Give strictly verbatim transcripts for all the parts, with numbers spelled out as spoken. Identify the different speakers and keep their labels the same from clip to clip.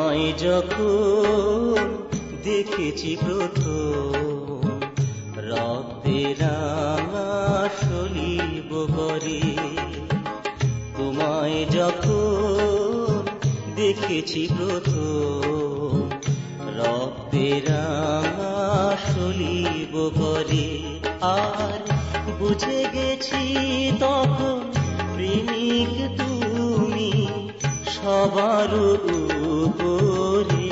Speaker 1: তোমায় যখন দেখেছি প্রথম রক্তে রাঙা সলিব করে, তোমায় যখন দেখেছি প্রথম রক্তে রাঙা সলিব করে, আর বুঝে গেছি তখন প্রেমিক তুমি সবার উপরে,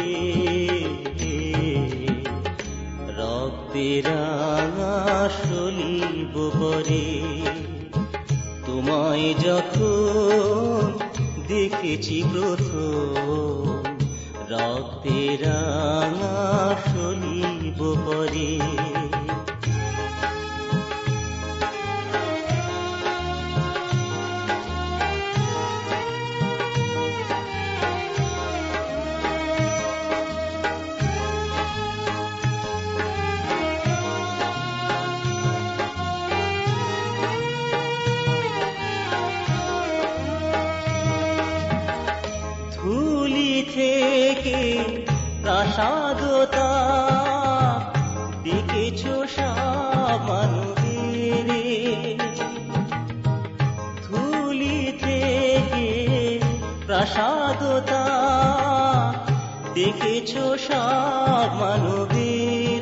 Speaker 1: রক্তে রাঙা সলিব করে। তোমায় যখন দেখেছি প্রথম রক্তে রাঙা সলিব করে। থেকে প্রাসাদতা দেখেছ সামানদের, ধুলি থেকে প্রাসাদতা দেখেছ সামানদের,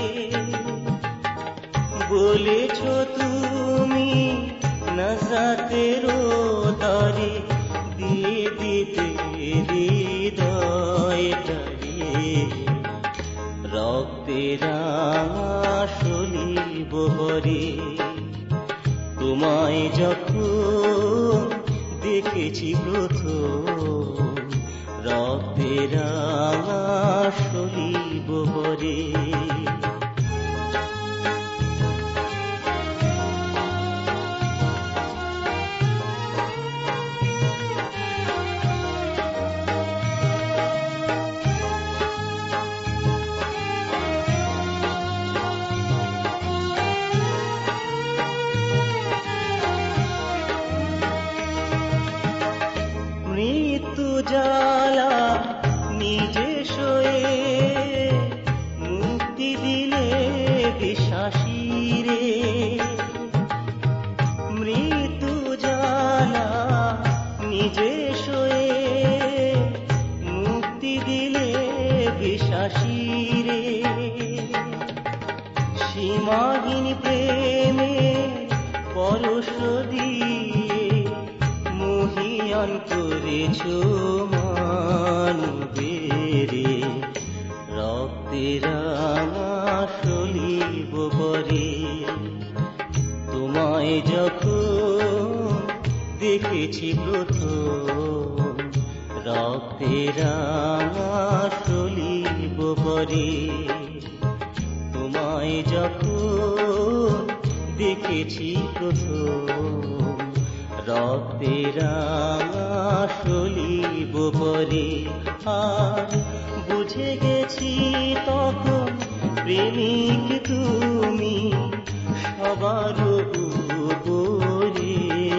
Speaker 1: বলেছ তুমি নজাতের তরে দিয়ে দিতে রক্তে রাঙা সলিব করে। তোমায় যখন দেখেছি প্রথম রক্তে রাঙা সলিব করে। জ্বালা নিজে সয়ে মুক্তি দিলে বিশ্বাসীরে, মৃত্যু জ্বালা নিজে সয়ে মুক্তি দিলে বিশ্বাসীরে, সীমাহীন প্রেমে পরশ দিয়ে মহিয়ান করেছ মানবেরে, রক্তে রাঙা সলিব করে। তোমায় যখন দেখেছি প্রথম রক্তে রাঙা সলিব করে, তোমায় যখন দেখেছি প্রথম রক্তে রাঙা সলিব করে, আর বুঝে গেছি তখন প্রেমিক তুমি সবার উপরে,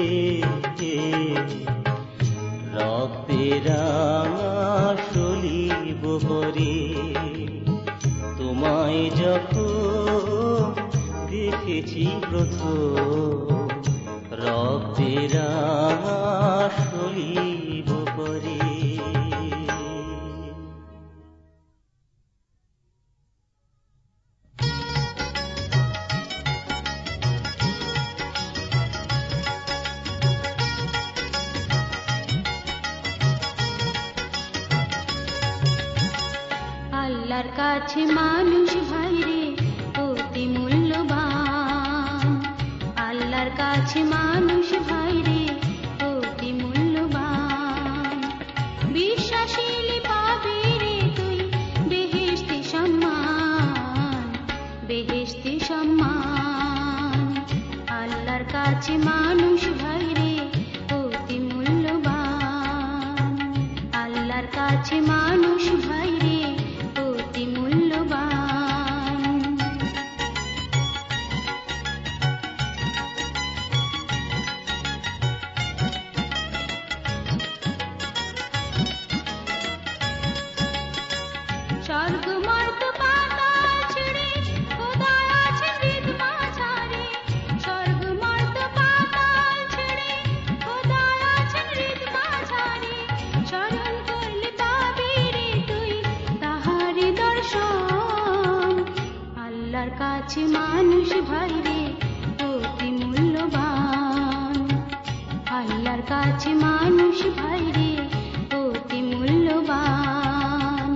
Speaker 1: রক্তে রাঙা সলিব করে। তোমায় যখন দেখেছি প্রথম রক্তে রাঙা সলিব করে।
Speaker 2: আল্লাহর কাছে মানুষ ভাইরে অতি মূল্যবান, আল্লাহর কাছে মানুষ ভাইরে অতি মূল্যবান, বিশ্বাসীলে পাবি রে তুই বেহেশতি সম্মান, বেহেশতি সম্মান। আল্লাহর কাছে মানুষ ভাইরে অতি মূল্যবান, আল্লাহর কাছে মানুষ ভাইরে অতি মূল্যবান। কাছে মানুষ ভাইরে অতি মূল্যবান, আল্লাহর কাছে মানুষ ভাইরে অতি মূল্যবান।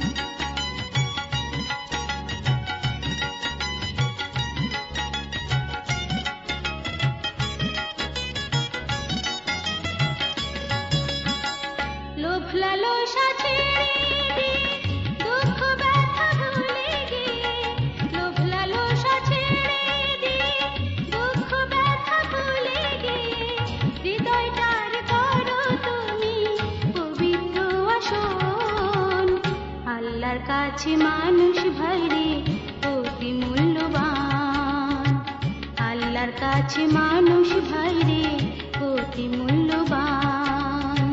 Speaker 2: লোভ লালসা ছেড়ে দিয়ে দুঃখ ব্যথা ভুলে গিয়ে, লোভ লালসা ছেড়ে দিয়ে দুঃখ ব্যথা ভুলে গিয়ে হৃদয়টার করো তুমি পবিত্র আসন, আল্লাহর কাছে মানুষ ভাইরে অতি মূল্যবান, আল্লাহর কাছে মানুষ ভাইরে অতি মূল্যবান।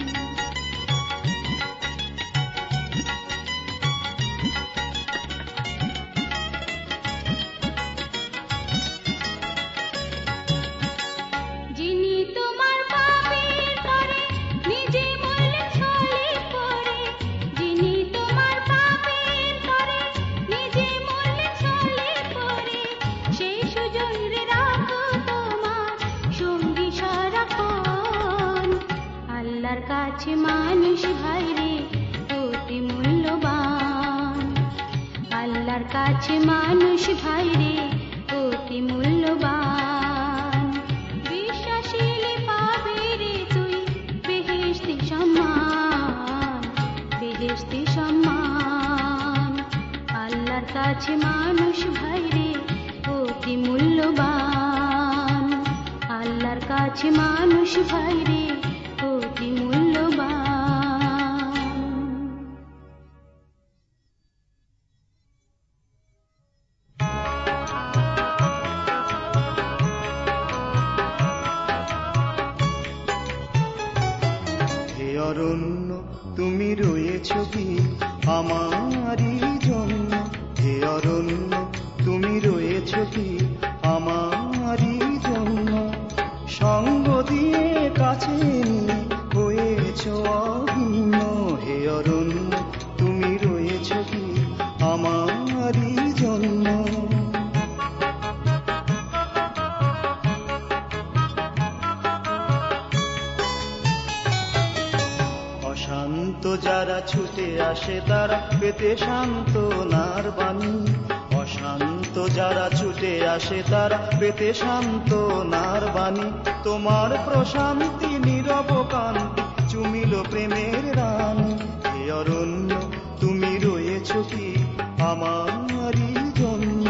Speaker 2: যিনি তোমার পাপের তরে নিজে মরলেন ছলে পড়ে, যিনি তোমার পাপের তরে নিজে মরলেন ছলে পড়ে, সেই সুজনরে রাখো তোমার সঙ্গী সারাক্ষণ, আল্লাহর কাছে মানুষ ভাইরে অতি মূল্যবান, আল্লাহর কাছে মানুষ ভাইরে অতি মূল্যবান। বিশ্বাসীলে পাবে রে তুই বেহেশতি সম্মান, বেহেশতি সম্মান, আল্লাহর কাছে মানুষ ভাইরে অতি মূল্যবান, আল্লাহর কাছে মানুষ ভাইরে অতি মূল্যবান।
Speaker 3: অরণ্য তুমি রয়েছ কি আমারই জন্য, হে অরণ্য তুমি রয়েছ কি আমারই জন্য, সঙ্গ দিয়ে কাছে নিয়ে হয়েছ অভিন্ন, হে অরণ্য তুমি রয়েছ কি আমারই জন্য। অশান্ত যারা ছুটে আসে তারা পেতে শান্ত নার বাণী, অশান্ত যারা ছুটে আসে তারা পেতে শান্ত নার বাণী, তোমার প্রশান্তি নীরব কান্তি চুমিল প্রেমের রানী, হে অরণ্য তুমি রয়েছ কি আমারই জন্য।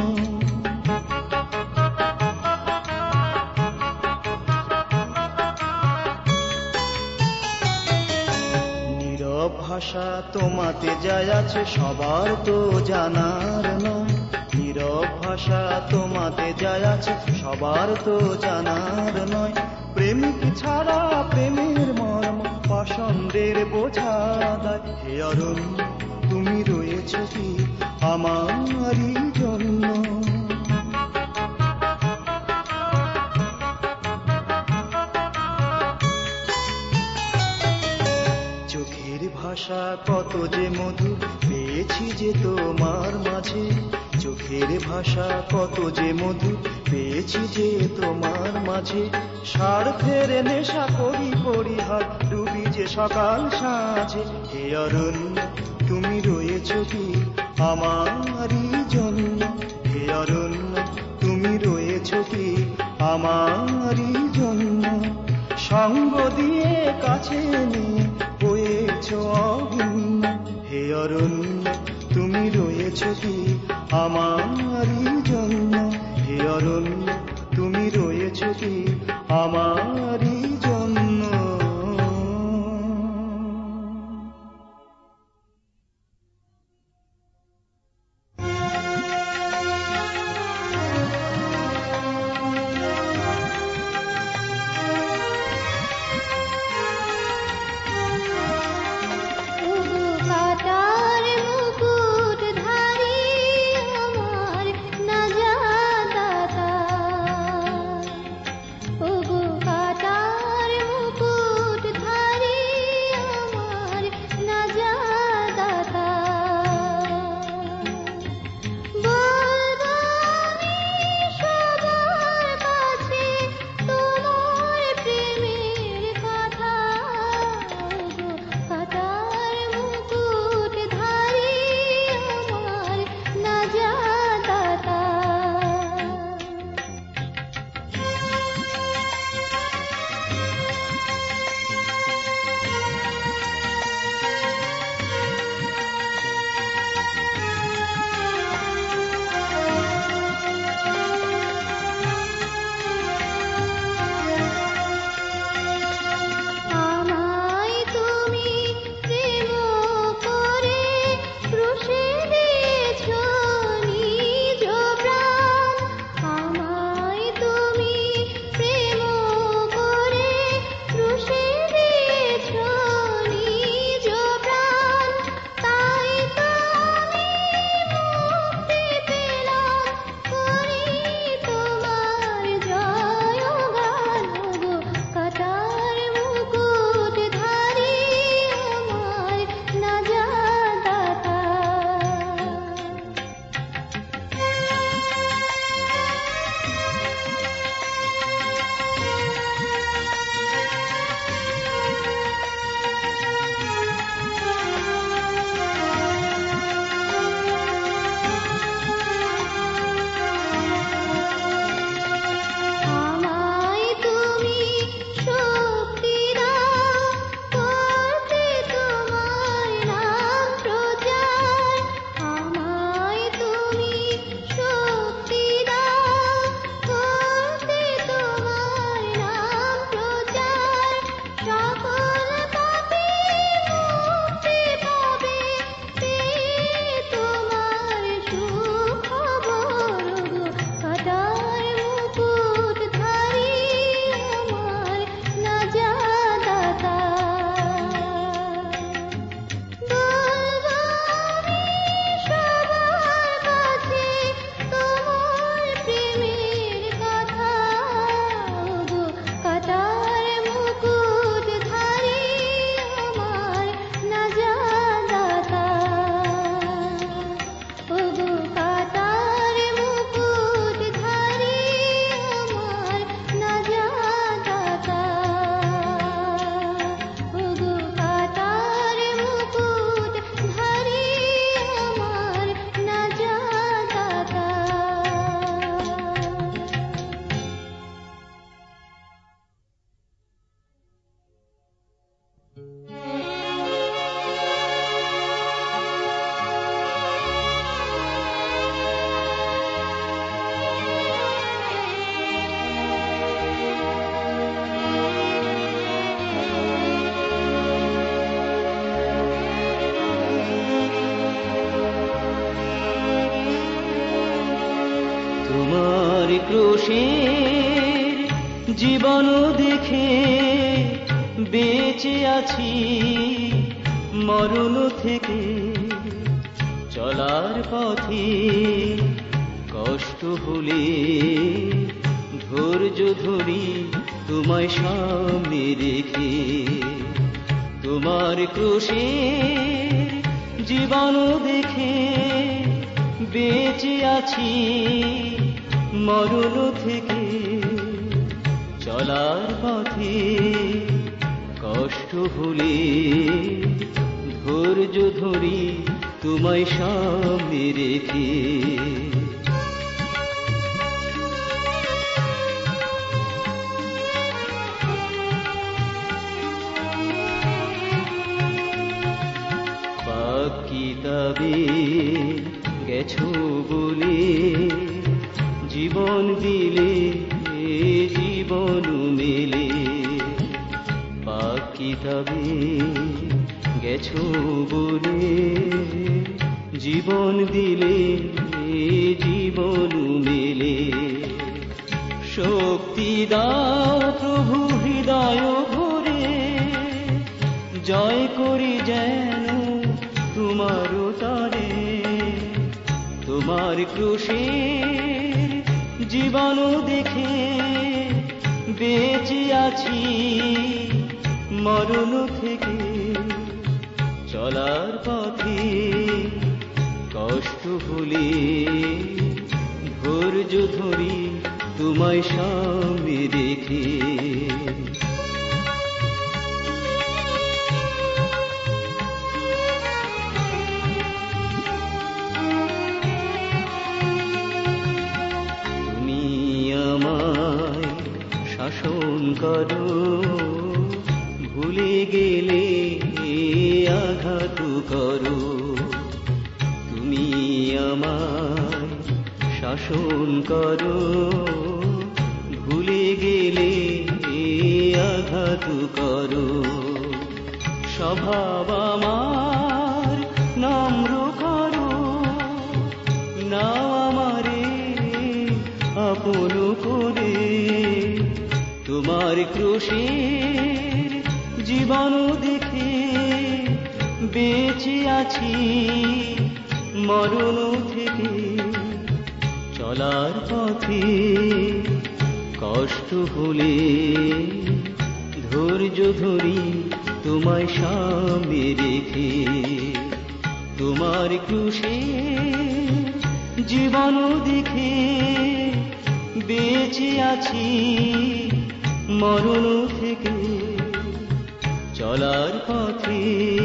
Speaker 3: ভাষা তোমাতে যায় আছে সবার তো জানার নয়, নীরব ভাষা তোমাতে যায় আছে সবার তো জানার নয়, প্রেমিক ছাড়া প্রেমের মর্ম পছন্দের বোঝা দেয়, হে অরণ্য তুমি রয়েছ কি আমারই জন্য। চোখের ভাষা কত যে মধু পেয়েছি যে তোমার মাঝে, চোখের ভাষা কত যে মধু পেয়েছি যে তোমার মাঝে, স্বার্থের নেশা করি পরিহার ডুবি যে সকাল সাঁঝে, হে অরণ্য তুমি রয়েছ কি আমারই জন্য, হে অরণ্য তুমি রয়েছ কি আমারই জন্য, সঙ্গ দিয়ে কাছে নিয়ে হয়েছ অভিন্ন, হে অরণ্য তুমি রয়েছ কি আমারই জন্য, হে অরণ্য তুমি রয়েছ কি আমারই জন্য।
Speaker 2: ওগো কাটা
Speaker 1: জীবন দেখে বেঁচে আছি, মরণ থেকে চলার পথে কষ্ট হলে ধৈর্য ধরি তোমায় সামনে রেখে। তোমার ক্রোশের জীবন দেখে বেঁচে আছি, মরণ থেকে চলার পথে কষ্ট হলে ধৈর্য ধরি তোমায় সামনে রেখে। পাক কিতাবে গেছো বলে জীবন দিলে জীবন মেলে। পাক কিতাবে গেছো বলে জীবন দিলে জীবন মেলে। শক্তি দাও প্রভু হৃদয় ভরে, জয় করি যেন তোমার তরে। তোমার ক্রোশের জীবন দেখে বেঁচে আছি, মরণ থেকে চলার পথে কষ্ট হলে ধৈর্য ধরি তোমায় সামনে রেখে। তুমি আমায় শাসন করো, ভুলে গেলে আঘাত করো। তুমি আমায় শাসন করো, ভুলে গেলে আঘাত করো। স্বভাব আমার নম্র করো, নাও আমারে আপন করে। তোমার ক্রোশের জীবন দেখে বেঁচে আছি, মরণ থেকে চলার পথে কষ্ট হলে ধৈর্য ধরি তোমায় সামনে রেখে। তোমার ক্রোশের জীবন দেখে বেঁচে আছি, মরণ থেকে চলার পথে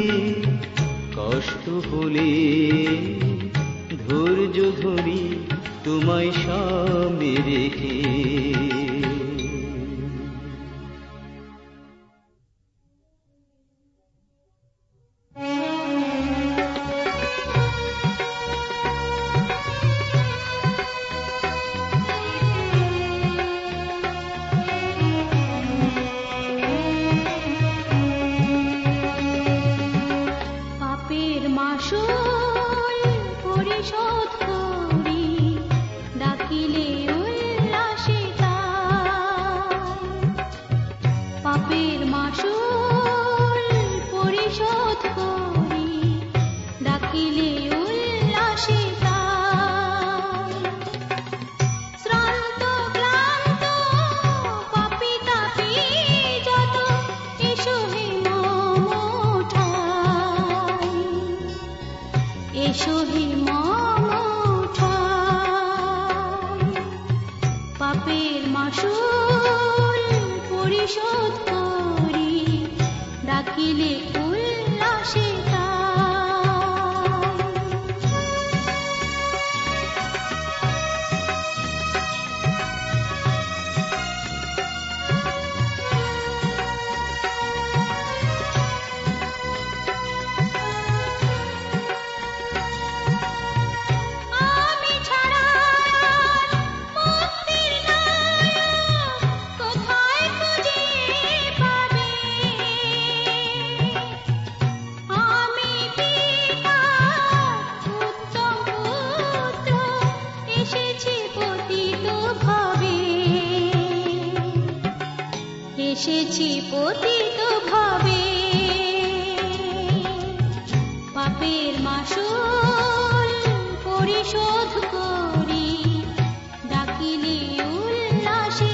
Speaker 1: কষ্ট হলে ধৈর্য ধরি তোমায় সামনে রেখে।
Speaker 2: কোথায় খুঁজে পাবে এসেছি পতিত ভাবে, পাপের মাসুল পরিশোধ করি, ডাকিলে উল্লাসে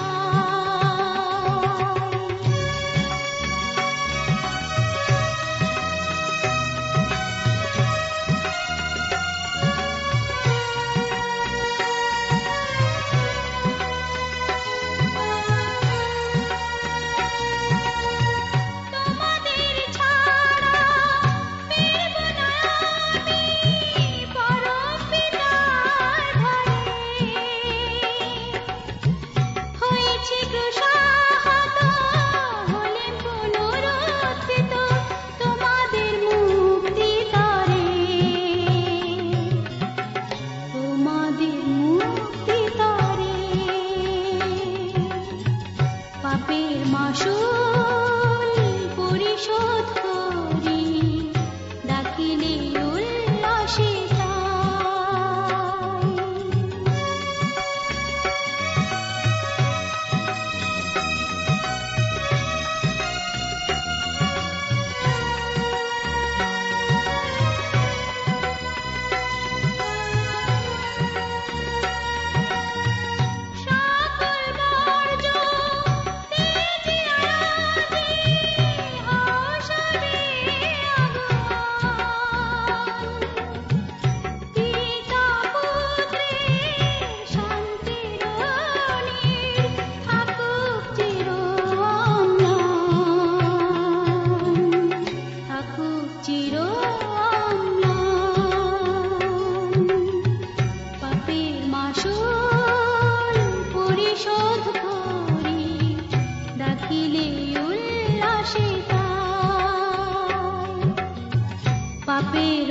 Speaker 2: পাপের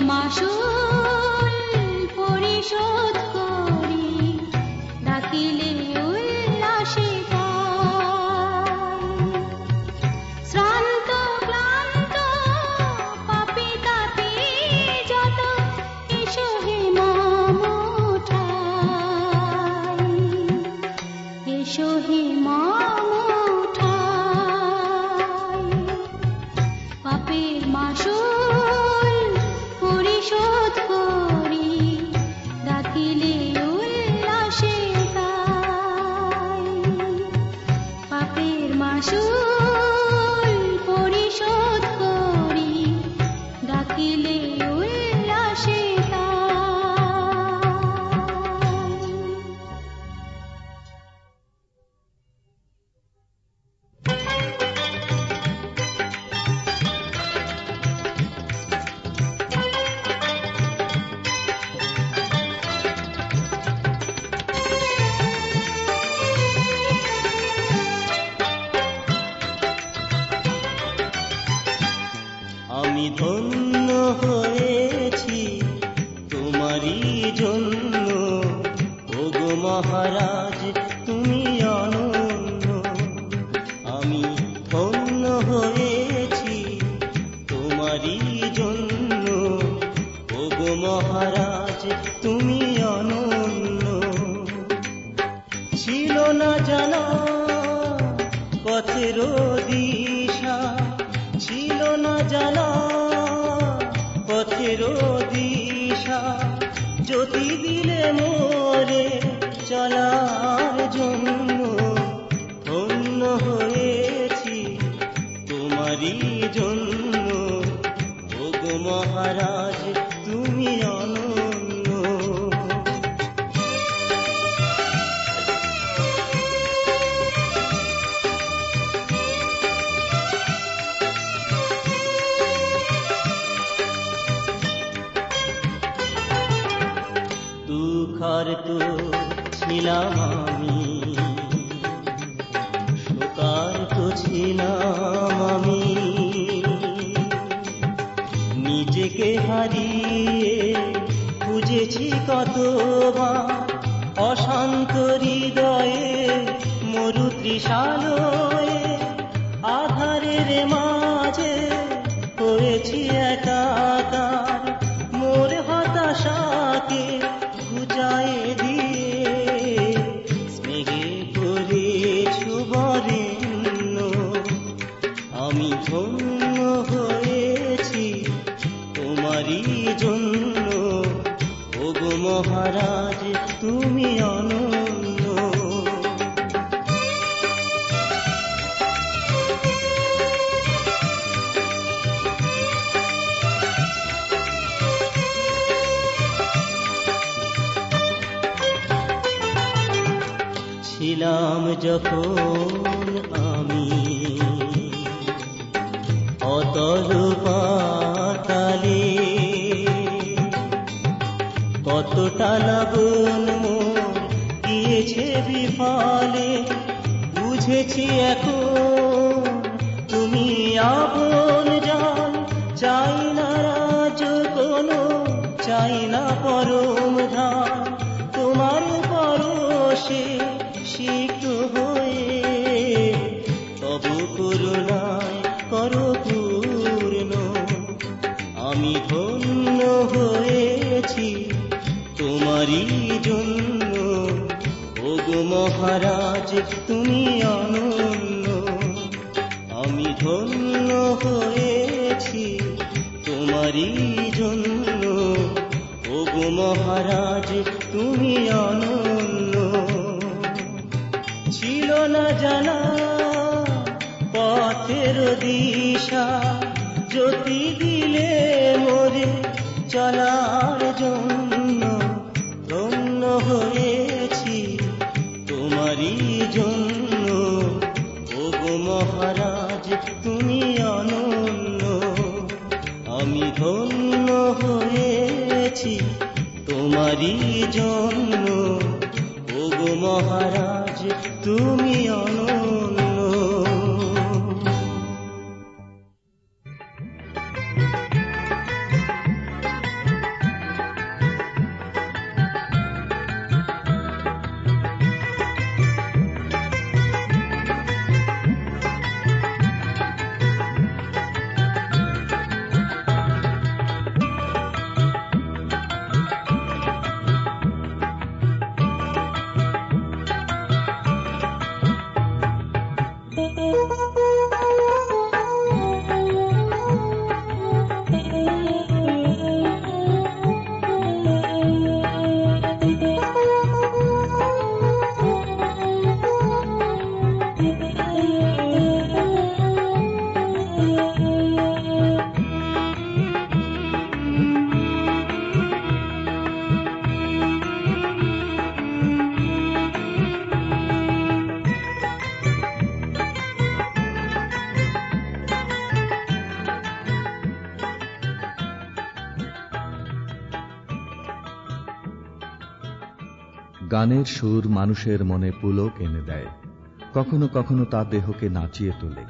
Speaker 2: মাসুল পরিশোধ করি, ডাকিলে উল্লাসে শ্রান্ত ক্লান্ত পাপী তাপী যত, এসো হে মম ঠাই, এসো হে মম ঠাই। পাপের মাসুল পরিশোধ করি, ডাকিলে উল্লাসে তাই। পাপের মাসুল পরিশোধ করি, ডাকিলে উল্লাসে
Speaker 1: আমি ধন্য হয়েছি তোমারই জন্য, ওগো মহারাজ তুমি অনন্য। আমি ধন্য হয়েছি তোমারই জন্য, ওগো মহারাজ তুমি অনন্য। ছিল না জানা পথের দিশা, ছিল না জানা পথের দিশা, জ্যোতি দিলে মোরে চলার জন্য। ধন্য হয়েছি তোমারই জন্য, ওগো মহারাজ তুমি অনন্য। দুঃখার তো ছিলাম আমি, শোকার তো ছিলাম আমি, নিজেকে হারিয়ে খুঁজেছি কতবার, অশান্ত হৃদয়ে মরু তৃষালয়ে, আধারের মাঝে হয়েছি একাকার। মোর হতাশাকে ঘুচায়ে দিয়ে স্নেহে করেছো বরেণ্য, ধন্য হয়েছি তোমারই জন্য, ওগো মহারাজ তুমি অনন্য। ছিলাম যখন আমি অতল পাতালে, কতটা লাবণ মোর গিয়েছে বিফলে, বুঝেছি এখন তুমি আপন জান। চাই না রাজ কোনো, চাই না পরম ধান, তোমার পরশে সিক্ত হয়ে তবু করুণায় করো পূর্ণ। আমি ধন্য হয়েছি তোমারই জন্য, ওগো মহারাজ তুমি অনন্য। আমি ধন্য হয়েছি তোমারই জন্য, ওগো মহারাজ তুমি অনন্য। ছিল না জানা পথের দিশা, জ্যোতি দিলে মোরে চলার জন্য। ধন্য হয়েছি তোমারই জন্য, ওগো মহারাজ তুমি অনন্য। আমি ধন্য হয়েছি তোমারই জন্য, ওগো মহারাজ তুমি অনন্য।
Speaker 4: গানের সুর মানুষের মনে পুলক এনে দেয়, কখনো কখনো তা দেহকে নাচিয়ে তোলে।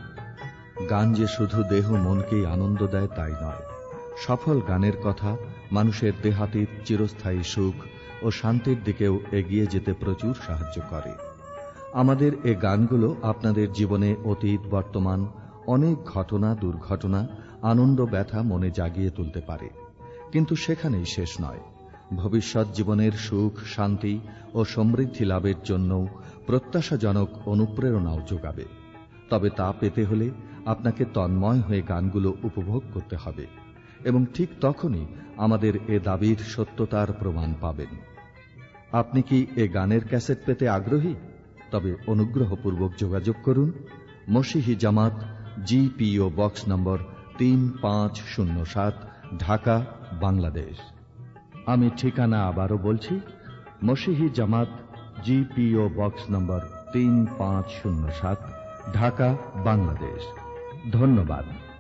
Speaker 4: গান যে শুধু দেহ মনকেই আনন্দ দেয় তাই নয়, সফল গানের কথা মানুষের দেহাতীত চিরস্থায়ী সুখ ও শান্তির দিকেও এগিয়ে যেতে প্রচুর সাহায্য করে। আমাদের এ গানগুলো আপনাদের জীবনে অতীত বর্তমান অনেক ঘটনা দুর্ঘটনা আনন্দ ব্যথা মনে জাগিয়ে তুলতে পারে, কিন্তু সেখানেই শেষ নয়। ভবিষ্যৎ জীবনের সুখ শান্তি ও সমৃদ্ধি লাভের জন্য প্রত্যাশাজনক অনুপ্রেরণাও যোগাবে। তবে তা পেতে হলে আপনাকে তন্ময় হয়ে গানগুলো উপভোগ করতে হবে, এবং ঠিক তখনই আমাদের এ দাবির সত্যতার প্রমাণ পাবেন। আপনি কি এ গানের ক্যাসেট পেতে আগ্রহী? তবে অনুগ্রহপূর্বক যোগাযোগ করুন মসিহি জামাত, জিপিও বক্স নম্বর তিন পাঁচ শূন্য সাত, ঢাকা, বাংলাদেশ। আমি ঠিকানা আবারও বলছি, মসিহি জামাত, জিপিও বক্স নম্বর তিন পাঁচ শূন্য সাত, ঢাকা, বাংলাদেশ। ধন্যবাদ।